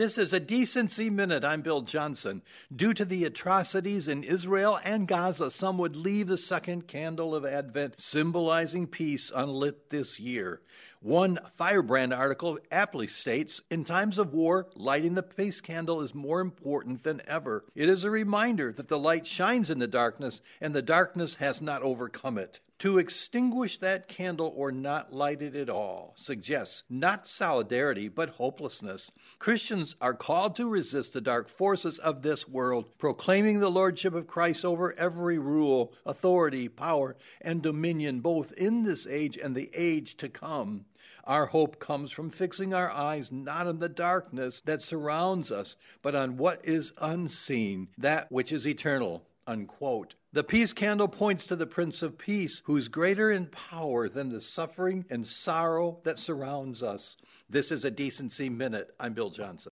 This is a Decency Minute. I'm Bill Johnson. Due to the atrocities in Israel and Gaza, some would leave the second candle of Advent, symbolizing peace, unlit this year. One Firebrand article aptly states, in times of war, lighting the peace candle is more important than ever. It is a reminder that the light shines in the darkness, and the darkness has not overcome it. To extinguish that candle or not light it at all suggests not solidarity, but hopelessness. Christians are called to resist the dark forces of this world, proclaiming the lordship of Christ over every rule, authority, power, and dominion, both in this age and the age to come. Our hope comes from fixing our eyes not on the darkness that surrounds us, but on what is unseen, that which is eternal." Unquote. The peace candle points to the Prince of Peace, who is greater in power than the suffering and sorrow that surrounds us. This is a Decency Minute. I'm Bill Johnson.